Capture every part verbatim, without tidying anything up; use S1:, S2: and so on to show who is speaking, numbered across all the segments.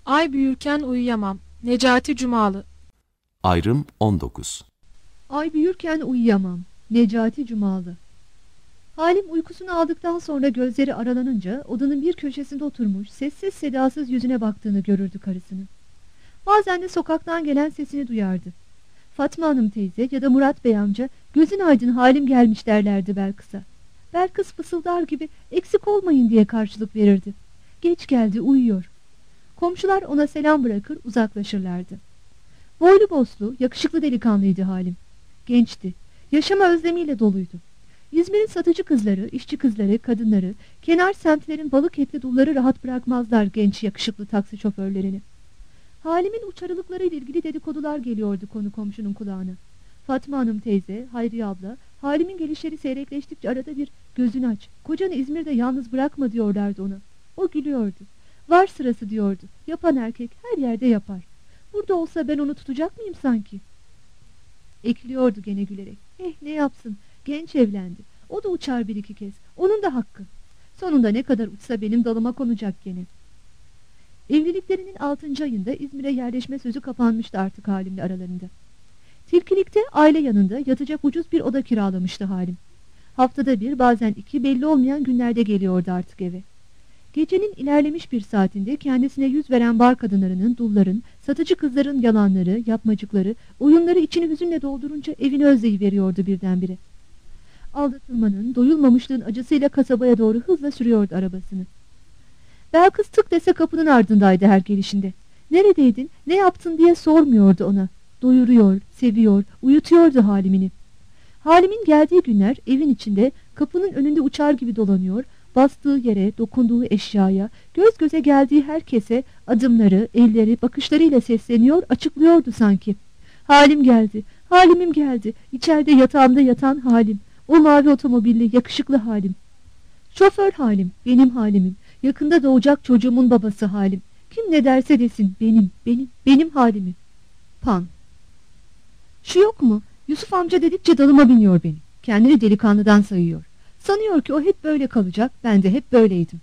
S1: Ay büyürken uyuyamam. Necati Cumalı.
S2: Ayrım on dokuz.
S3: Ay büyürken uyuyamam. Necati Cumalı. Halim uykusunu aldıktan sonra gözleri aralanınca odanın bir köşesinde oturmuş sessiz sedasız yüzüne baktığını görürdü karısının. Bazen de sokaktan gelen sesini duyardı. Fatma Hanım teyze ya da Murat Bey amca gözün aydın Halim gelmiş derlerdi Belkıs'a. Belkıs fısıldar gibi eksik olmayın diye karşılık verirdi. Geç geldi uyuyor. Komşular ona selam bırakır uzaklaşırlardı. Boylu boslu yakışıklı delikanlıydı Halim. Gençti. Yaşama özlemiyle doluydu. İzmir'in satıcı kızları, işçi kızları, kadınları, kenar semtlerin balık etli dulları rahat bırakmazlar genç yakışıklı taksi şoförlerini. Halim'in uçarılıklarıyla ilgili dedikodular geliyordu konu komşunun kulağına. Fatma Hanım teyze, Hayriye abla, Halim'in gelişleri seyrekleştikçe arada bir gözünü aç, kocanı İzmir'de yalnız bırakma diyorlardı ona. O gülüyordu. Var sırası diyordu. Yapan erkek her yerde yapar. Burada olsa ben onu tutacak mıyım sanki? Ekliyordu gene gülerek. Eh ne yapsın? Genç evlendi. O da uçar bir iki kez. Onun da hakkı. Sonunda ne kadar uçsa benim dalıma konacak gene. Evliliklerinin altıncı ayında İzmir'e yerleşme sözü kapanmıştı artık Halim'le aralarında. Tilkilik'te aile yanında yatacak ucuz bir oda kiralamıştı Halim. Haftada bir bazen iki belli olmayan günlerde geliyordu artık eve. Gecenin ilerlemiş bir saatinde kendisine yüz veren bar kadınlarının, dulların, satıcı kızların yalanları, yapmacıkları, oyunları içini hüzünle doldurunca evini özleyiveriyordu birdenbire. Aldatılmanın, doyulmamışlığın acısıyla kasabaya doğru hızla sürüyordu arabasını. Belkıs tık dese kapının ardındaydı her gelişinde. Neredeydin, ne yaptın diye sormuyordu ona. Doyuruyor, seviyor, uyutuyordu Halim'ini. Halim'in geldiği günler evin içinde kapının önünde uçar gibi dolanıyor, bastığı yere, dokunduğu eşyaya, göz göze geldiği herkese adımları, elleri, bakışlarıyla sesleniyor, açıklıyordu sanki. Halim geldi, Halim'im geldi, içeride yatağımda yatan Halim, o mavi otomobilli yakışıklı Halim. Şoför Halim, benim Halim'im, yakında doğacak çocuğumun babası Halim. Kim ne derse desin, benim, benim, benim Halim'im. Pan. Şu yok mu? Yusuf amca dedikçe dalıma biniyor benim. Kendini delikanlıdan sayıyor. Sanıyor ki o hep böyle kalacak, ben de hep böyleydim.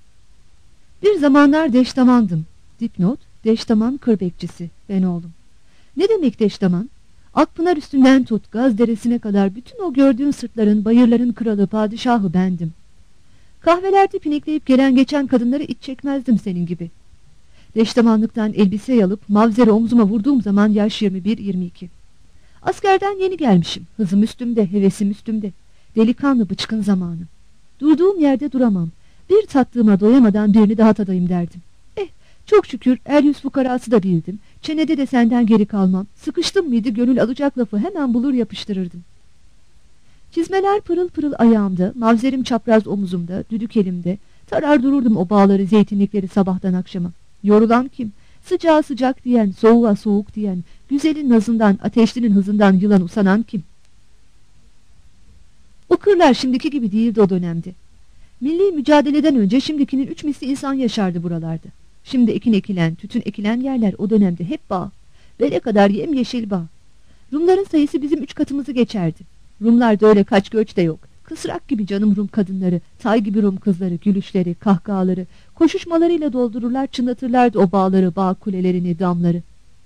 S3: Bir zamanlar deştamandım. Dipnot, deştaman kır bekçisi, ben oğlum. Ne demek deştaman? Akpınar üstünden tut, Gaz Deresi'ne kadar bütün o gördüğün sırtların, bayırların kralı, padişahı bendim. Kahvelerde pinikleyip gelen geçen kadınları iç çekmezdim senin gibi. Deştamanlıktan elbise alıp mavzeri omzuma vurduğum zaman yaş yirmi bir yirmi iki. Askerden yeni gelmişim, hızım üstümde, hevesim üstümde. Delikanlı bıçkın zamanı. Durduğum yerde duramam. Bir tattığıma doyamadan birini daha tadayım derdim. Eh, çok şükür el yüz fukarası da değildim. Çenede de senden geri kalmam. Sıkıştım mıydı gönül alacak lafı hemen bulur yapıştırırdım. Çizmeler pırıl pırıl ayağımda, mavzerim çapraz omuzumda, düdük elimde. Tarar dururdum o bağları, zeytinlikleri sabahtan akşama. Yorulan kim? Sıcağa sıcak diyen, soğuğa soğuk diyen, güzelin nazından, ateşlinin hızından yılan usanan kim? O kırlar şimdiki gibi değildi o dönemde. Milli mücadeleden önce şimdikinin üç misli insan yaşardı buralarda. Şimdi ekin ekilen, tütün ekilen yerler o dönemde hep bağ. Bele kadar yemyeşil bağ. Rumların sayısı bizim üç katımızı geçerdi. Rumlarda öyle kaç göç de yok. Kısrak gibi canım Rum kadınları, tay gibi Rum kızları, gülüşleri, kahkahaları, koşuşmalarıyla doldururlar, çınlatırlardı o bağları, bağ kulelerini, damları.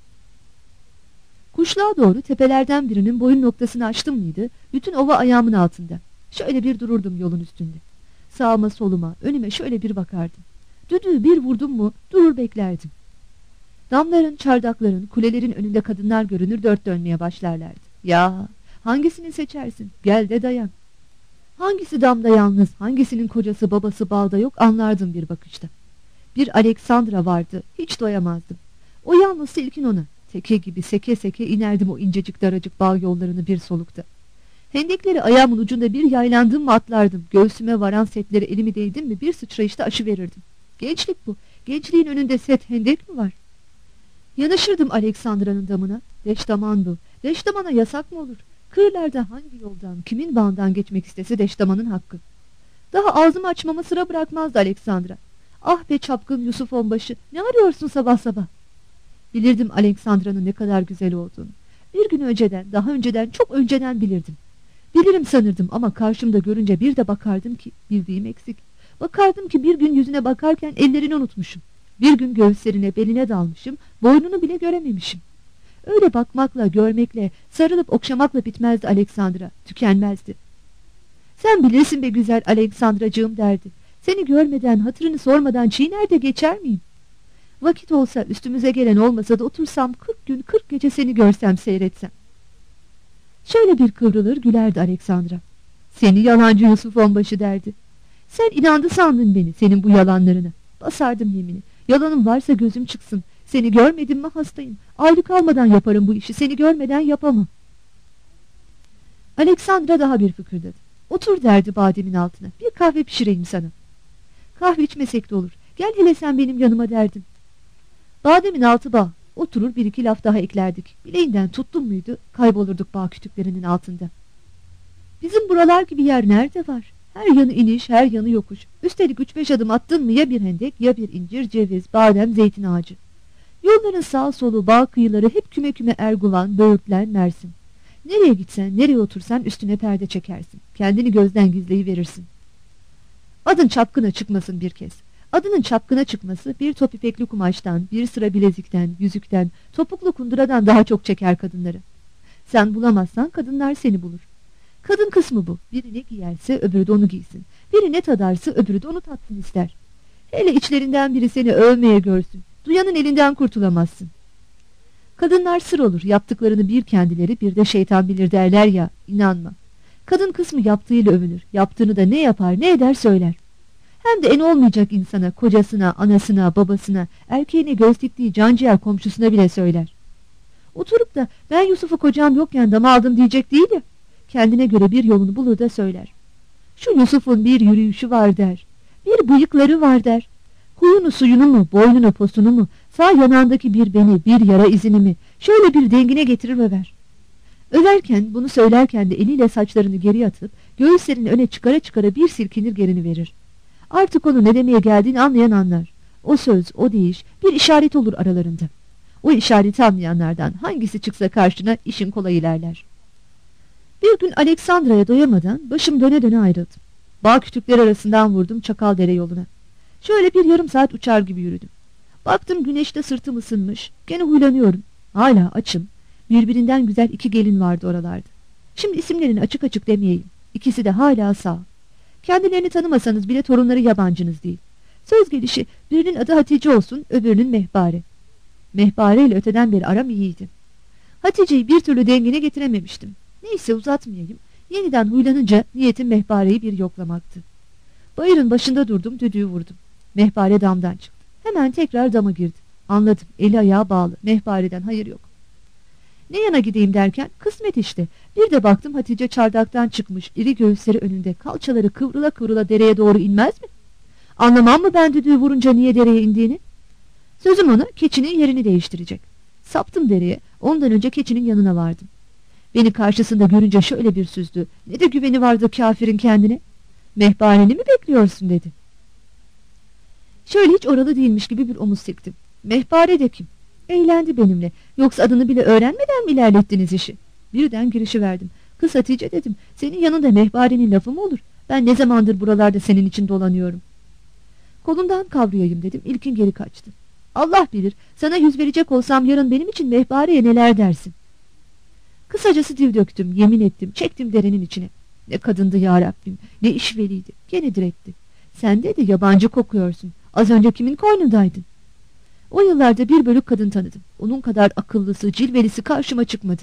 S3: Kuşluğa doğru tepelerden birinin boyun noktasını açtım mıydı, bütün ova ayağımın altında. Şöyle bir dururdum yolun üstünde. Sağıma soluma, önüme şöyle bir bakardım. Düdüğü bir vurdum mu, durur beklerdim. Damların, çardakların, kulelerin önünde kadınlar görünür, dört dönmeye başlarlardı. Ya, hangisini seçersin, gel de dayan. Hangisi damda yalnız, hangisinin kocası babası bağda yok anlardım bir bakışta. Bir Aleksandra vardı, hiç doyamazdım. O yalnız silkin ona. Teke gibi seke seke inerdim o incecik daracık bağ yollarını bir solukta. Hendekleri ayağımın ucunda bir yaylandım mı atlardım. Göğsüme varan setleri elimi değdim mi bir sıçrayışta aşı verirdim. Gençlik bu. Gençliğin önünde set hendek mi var? Yanaşırdım Aleksandra'nın damına. Deştaman bu. Deştamana yasak mı olur? Kırlarda hangi yoldan, kimin bağından geçmek istese deştamanın hakkı. Daha ağzımı açmama sıra bırakmazdı Aleksandra. Ah be çapkın Yusuf onbaşı, ne arıyorsun sabah sabah? Bilirdim Aleksandra'nın ne kadar güzel olduğunu. Bir gün önceden, daha önceden, çok önceden bilirdim. Bilirim sanırdım ama karşımda görünce bir de bakardım ki bildiğim eksik. Bakardım ki bir gün yüzüne bakarken ellerini unutmuşum. Bir gün göğüslerine, beline dalmışım, boynunu bile görememişim. Öyle bakmakla, görmekle, sarılıp okşamakla bitmezdi Aleksandra, tükenmezdi. Sen bilirsin be güzel Aleksandracığım derdi. Seni görmeden, hatırını sormadan çiğner de geçer miyim? Vakit olsa, üstümüze gelen olmasa da otursam kırk gün, kırk gece seni görsem, seyretsem. Şöyle bir kıvrılır gülerdi Aleksandra. Seni yalancı Yusuf onbaşı derdi. Sen inandı sandın beni, senin bu yalanlarına. Basardım yemini. Yalanım varsa gözüm çıksın. Seni görmedim mi hastayım. Ayrı kalmadan yaparım bu işi. Seni görmeden yapamam. Aleksandra daha bir fıkırdadı. Otur derdi bademin altına. Bir kahve pişireyim sana. Kahve içmesek de olur. Gel hele sen benim yanıma derdim. Bademin altı bağ. Oturur bir iki laf daha eklerdik. Bileğinden tuttun muydu kaybolurduk bağ kütüklerinin altında. Bizim buralar gibi yer nerede var? Her yanı iniş, her yanı yokuş. Üstelik üç beş adım attın mı ya bir hendek, ya bir incir, ceviz, badem, zeytin ağacı. Yolların sağ solu, bağ kıyıları hep küme küme erguvan, böğürtlen, mersin. Nereye gitsen, nereye otursan üstüne perde çekersin. Kendini gözden gizleyiverirsin. Adın çapkına çıkmasın bir kez. Adının çapkına çıkması bir top ipekli kumaştan, bir sıra bilezikten, yüzükten, topuklu kunduradan daha çok çeker kadınları. Sen bulamazsan kadınlar seni bulur. Kadın kısmı bu. Biri ne giyerse öbürü de onu giysin. Biri ne tadarsa öbürü de onu tatsın ister. Hele içlerinden biri seni övmeye görsün. Duyanın elinden kurtulamazsın. Kadınlar sır olur. Yaptıklarını bir kendileri bir de şeytan bilir derler ya. İnanma. Kadın kısmı yaptığıyla övünür. Yaptığını da ne yapar ne eder söyler. Hem de en olmayacak insana, kocasına, anasına, babasına, erkeğine göz diktiği canciğer komşusuna bile söyler. Oturup da ben Yusuf'u kocam yokken dama aldım diyecek değil ya. Kendine göre bir yolunu bulur da söyler. Şu Yusuf'un bir yürüyüşü var der. Bir bıyıkları var der. Huyunu suyunu mu, boynunu posunu mu, sağ yanağındaki bir beni, bir yara izini mi, şöyle bir dengine getirir över. Överken, bunu söylerken de eliyle saçlarını geri atıp, göğüslerini öne çıkara çıkara bir silkinir gerini verir. Artık onu ne demeye geldiğini anlayan anlar. O söz, o deyiş bir işaret olur aralarında. O işareti anlayanlardan hangisi çıksa karşına işin kolay ilerler. Bir gün Aleksandra'ya doyamadan başım döne döne ayrıldım. Bağ kütükleri arasından vurdum Çakaldere yoluna. Şöyle bir yarım saat uçar gibi yürüdüm. Baktım güneşte sırtım ısınmış. Gene huylanıyorum. Hala açım. Birbirinden güzel iki gelin vardı oralarda. Şimdi isimlerini açık açık demeyeyim. İkisi de hala sağ. Kendilerini tanımasanız bile torunları yabancınız değil. Söz gelişi birinin adı Hatice olsun, öbürünün Mehpare. Mehpare ile öteden beri aram iyiydi. Hatice'yi bir türlü dengine getirememiştim. Neyse uzatmayayım. Yeniden huylanınca niyetim Mehpare'yi bir yoklamaktı. Bayırın başında durdum, düdüğü vurdum. Mehpare damdan çıktı. Hemen tekrar dama girdi. Anladım, eli ayağı bağlı. Mehpare'den hayır yok. Ne yana gideyim derken kısmet işte. Bir de baktım Hatice çardaktan çıkmış, iri göğüsleri önünde, kalçaları kıvrıla kıvrıla dereye doğru inmez mi? Anlamam mı ben düdüğü vurunca niye dereye indiğini? Sözüm ona keçinin yerini değiştirecek. Saptım dereye, ondan önce keçinin yanına vardım. Beni karşısında görünce şöyle bir süzdü. Ne de güveni vardı kafirin kendine. Mehpareni mi bekliyorsun dedi. Şöyle hiç oralı değilmiş gibi bir omuz siktim. Mehpare de kim? Eğlendi benimle. Yoksa adını bile öğrenmeden mi ilerlettiniz işi? Birden girişiverdim. Kız Hatice dedim. Senin yanında Mehpare'nin lafı mı olur? Ben ne zamandır buralarda senin için dolanıyorum. Kolundan kavrayayım dedim. İlkin geri kaçtı. Allah bilir. Sana yüz verecek olsam yarın benim için Mehpare'ye neler dersin? Kısacası dil döktüm. Yemin ettim. Çektim derenin içine. Ne kadındı ya Rabbim. Ne işveliydi. Gene diretti. Sen de de yabancı kokuyorsun. Az önce kimin koynundaydın? O yıllarda bir bölük kadın tanıdım. Onun kadar akıllısı, cilvelisi karşıma çıkmadı.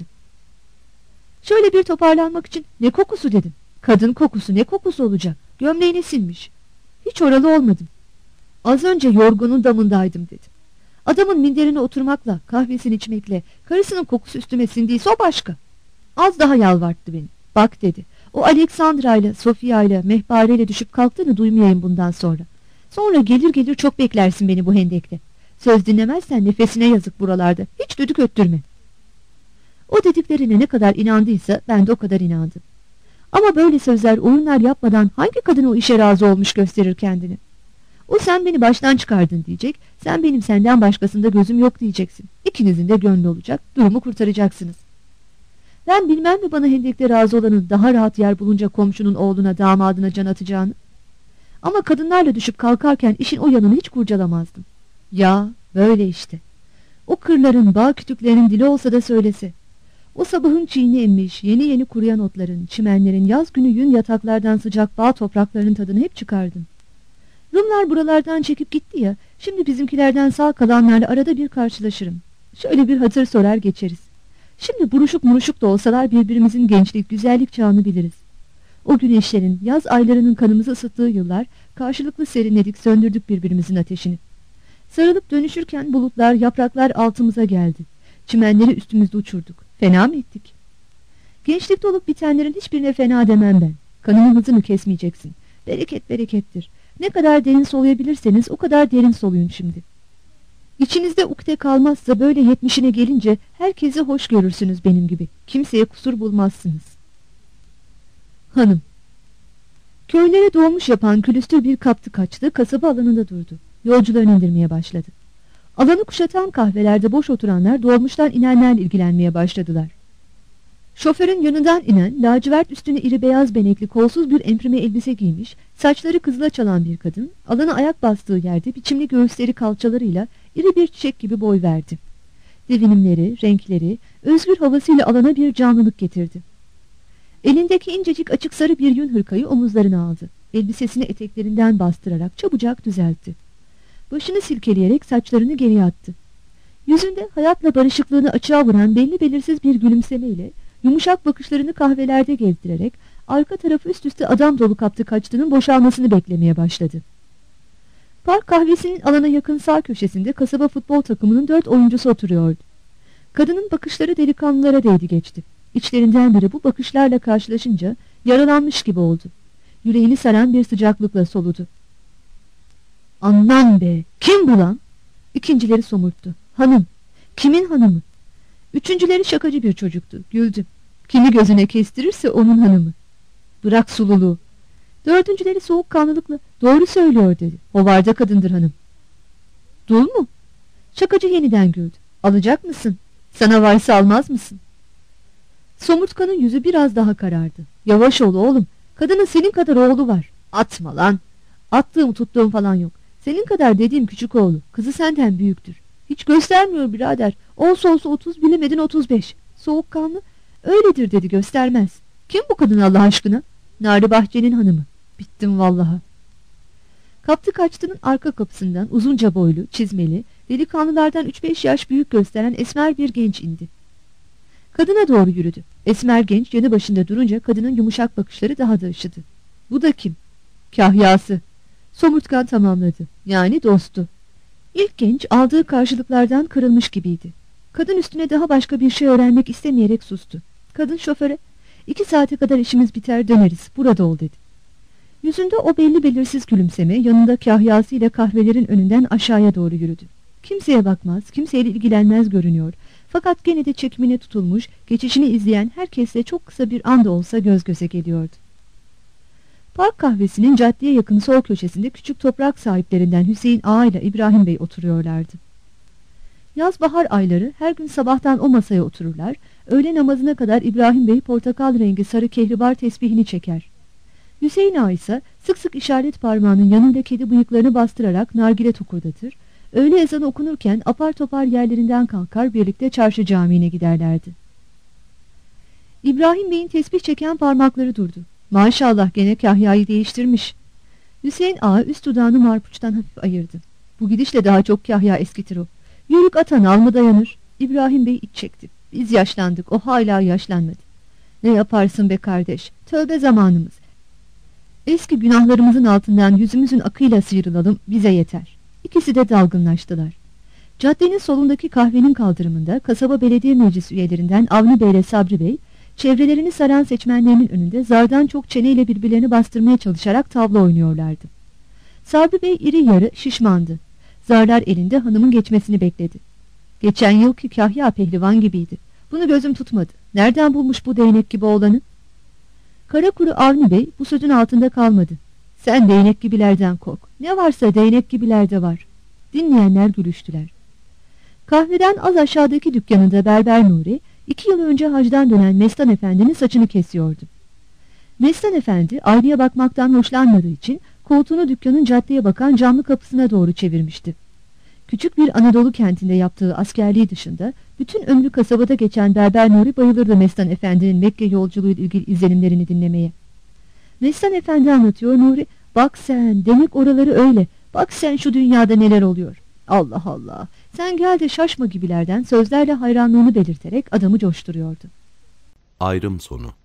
S3: Şöyle bir toparlanmak için ne kokusu dedim. Kadın kokusu ne kokusu olacak? Gömleğine sinmiş. Hiç oralı olmadım. Az önce yorgunun damındaydım dedim. Adamın minderine oturmakla, kahvesini içmekle, karısının kokusu üstüme sindiyse o başka. Az daha yalvarttı beni. Bak dedi. O Aleksandra ile, Sofia ile, Mehpare ile düşüp kalktığını duymayayım bundan sonra. Sonra gelir gelir çok beklersin beni bu hendekte. Söz dinlemezsen nefesine yazık buralarda. Hiç düdük öttürme. O dediklerine ne kadar inandıysa ben de o kadar inandım. Ama böyle sözler, oyunlar yapmadan hangi kadın o işe razı olmuş gösterir kendini? O sen beni baştan çıkardın diyecek, sen benim senden başkasında gözüm yok diyeceksin. İkinizin de gönlü olacak, durumu kurtaracaksınız. Ben bilmem mi bana hendekte razı olanın daha rahat yer bulunca komşunun oğluna, damadına can atacağını? Ama kadınlarla düşüp kalkarken işin o yanını hiç kurcalamazdım. Ya böyle işte. O kırların, bağ kütüklerinin dili olsa da söylese. O sabahın çiğni emmiş, yeni yeni kuruyan otların, çimenlerin, yaz günü yün yataklardan sıcak bağ topraklarının tadını hep çıkardım. Rumlar buralardan çekip gitti ya, şimdi bizimkilerden sağ kalanlarla arada bir karşılaşırım. Şöyle bir hatır sorar geçeriz. Şimdi buruşuk muruşuk da olsalar birbirimizin gençlik, güzellik çağını biliriz. O güneşlerin, yaz aylarının kanımızı ısıttığı yıllar, karşılıklı serinledik, söndürdük birbirimizin ateşini. Sarılıp dönüşürken bulutlar, yapraklar altımıza geldi. Çimenleri üstümüzde uçurduk. Fena mı ettik? Gençlikte olup bitenlerin hiçbirine fena demem ben. Kanının hızını kesmeyeceksin. Bereket berekettir. Ne kadar derin soluyabilirseniz o kadar derin soluyun şimdi. İçinizde ukde kalmazsa böyle yetmişine gelince herkesi hoş görürsünüz benim gibi. Kimseye kusur bulmazsınız. Hanım. Köylere doğmuş yapan külüstür bir kaptı kaçtı, kasaba alanında durdu. Yolcularını indirmeye başladı. Alanı kuşatan kahvelerde boş oturanlar dolmuştan inenlerle ilgilenmeye başladılar. Şoförün yanından inen, lacivert üstüne iri beyaz benekli kolsuz bir emprime elbise giymiş, saçları kızıla çalan bir kadın, alana ayak bastığı yerde biçimli göğüsleri kalçalarıyla iri bir çiçek gibi boy verdi. Devinimleri, renkleri, özgür havasıyla alana bir canlılık getirdi. Elindeki incecik açık sarı bir yün hırkayı omuzlarına aldı. Elbisesini eteklerinden bastırarak çabucak düzeltti. Başını silkeleyerek saçlarını geriye attı. Yüzünde hayatla barışıklığını açığa vuran belli belirsiz bir gülümsemeyle, yumuşak bakışlarını kahvelerde gezdirerek, arka tarafı üst üste adam dolu kaptı kaçtığının boşalmasını beklemeye başladı. Park kahvesinin alana yakın sağ köşesinde kasaba futbol takımının dört oyuncusu oturuyordu. Kadının bakışları delikanlılara değdi geçti. İçlerinden biri bu bakışlarla karşılaşınca yaralanmış gibi oldu. Yüreğini saran bir sıcaklıkla soludu. Anlam be! Kim bu lan? İkincileri somurttu. Hanım. Kimin hanımı? Üçüncüleri şakacı bir çocuktu. Güldü. Kimi gözüne kestirirse onun hanımı. Bırak sululuğu. Dördüncüleri soğukkanlılıkla doğru söylüyor dedi. Hovarda kadındır hanım. Dul mu? Şakacı yeniden güldü. Alacak mısın? Sana varsa almaz mısın? Somurtkanın yüzü biraz daha karardı. Yavaş ol oğlum. Kadının senin kadar oğlu var. Atma lan. Attığım tuttuğum falan yok. Senin kadar dediğim küçük oğlu. Kızı senden büyüktür. Hiç göstermiyor birader. Olsa olsa otuz bilemedin otuz beş. Soğukkanlı. Öyledir dedi, göstermez. Kim bu kadın Allah aşkına? Nari Bahçe'nin hanımı. Bittim vallaha. Kaptı kaçtının arka kapısından uzunca boylu, çizmeli, delikanlılardan üç beş yaş büyük gösteren esmer bir genç indi. Kadına doğru yürüdü. Esmer genç yanı başında durunca kadının yumuşak bakışları daha da ışıdı. Bu da kim? Kahyası. Somurtkan tamamladı. Yani dostu. İlk genç aldığı karşılıklardan kırılmış gibiydi. Kadın üstüne daha başka bir şey öğrenmek istemeyerek sustu. Kadın şoföre, iki saate kadar işimiz biter döneriz, burada ol dedi. Yüzünde o belli belirsiz gülümseme, yanında kahyası ile kahvelerin önünden aşağıya doğru yürüdü. Kimseye bakmaz, kimseyle ilgilenmez görünüyor. Fakat gene de çekimine tutulmuş, geçişini izleyen herkesle çok kısa bir anda olsa göz göze geliyordu. Park kahvesinin caddeye yakın sol köşesinde küçük toprak sahiplerinden Hüseyin Ağa ile İbrahim Bey oturuyorlardı. Yaz bahar ayları her gün sabahtan o masaya otururlar, öğle namazına kadar İbrahim Bey portakal rengi sarı kehribar tesbihini çeker. Hüseyin Ağa ise sık sık işaret parmağının yanında kedi bıyıklarını bastırarak nargile tokurdatır, öğle ezanı okunurken apar topar yerlerinden kalkar birlikte çarşı camiine giderlerdi. İbrahim Bey'in tesbih çeken parmakları durdu. Maşallah gene kahyayı değiştirmiş. Hüseyin Ağa üst dudağını marpuçtan hafif ayırdı. Bu gidişle daha çok kahya eskitir o. Yörük atan al mı dayanır? İbrahim Bey iç çekti. Biz yaşlandık, o hala yaşlanmadı. Ne yaparsın be kardeş? Tövbe zamanımız. Eski günahlarımızın altından yüzümüzün akıyla sıyrılalım, bize yeter. İkisi de dalgınlaştılar. Caddenin solundaki kahvenin kaldırımında kasaba belediye meclis üyelerinden Avni Bey ile Sabri Bey, çevrelerini saran seçmenlerinin önünde zardan çok çeneyle birbirlerini bastırmaya çalışarak tavla oynuyorlardı. Sabri Bey iri yarı şişmandı. Zarlar elinde hanımın geçmesini bekledi. Geçen yılki kahya pehlivan gibiydi. Bunu gözüm tutmadı. Nereden bulmuş bu değnek gibi oğlanı? Karakuru Avni Bey bu sözün altında kalmadı. Sen değnek gibilerden kork. Ne varsa değnek gibilerde var. Dinleyenler gülüştüler. Kahveden az aşağıdaki dükkanında Berber Nuri, iki yıl önce hacdan dönen Mestan Efendi'nin saçını kesiyordu. Mestan Efendi aynaya bakmaktan hoşlanmadığı için koltuğunu dükkanın caddeye bakan camlı kapısına doğru çevirmişti. Küçük bir Anadolu kentinde yaptığı askerliği dışında bütün ömrü kasabada geçen Berber Nuri bayılırdı Mestan Efendi'nin Mekke yolculuğuyla ilgili izlenimlerini dinlemeye. Mestan Efendi anlatıyor, Nuri, bak sen, demek oraları öyle, bak sen şu dünyada neler oluyor. Allah Allah, sen gel de şaşma gibilerden sözlerle hayranlığını belirterek adamı coşturuyordu.
S2: Ayrım sonu.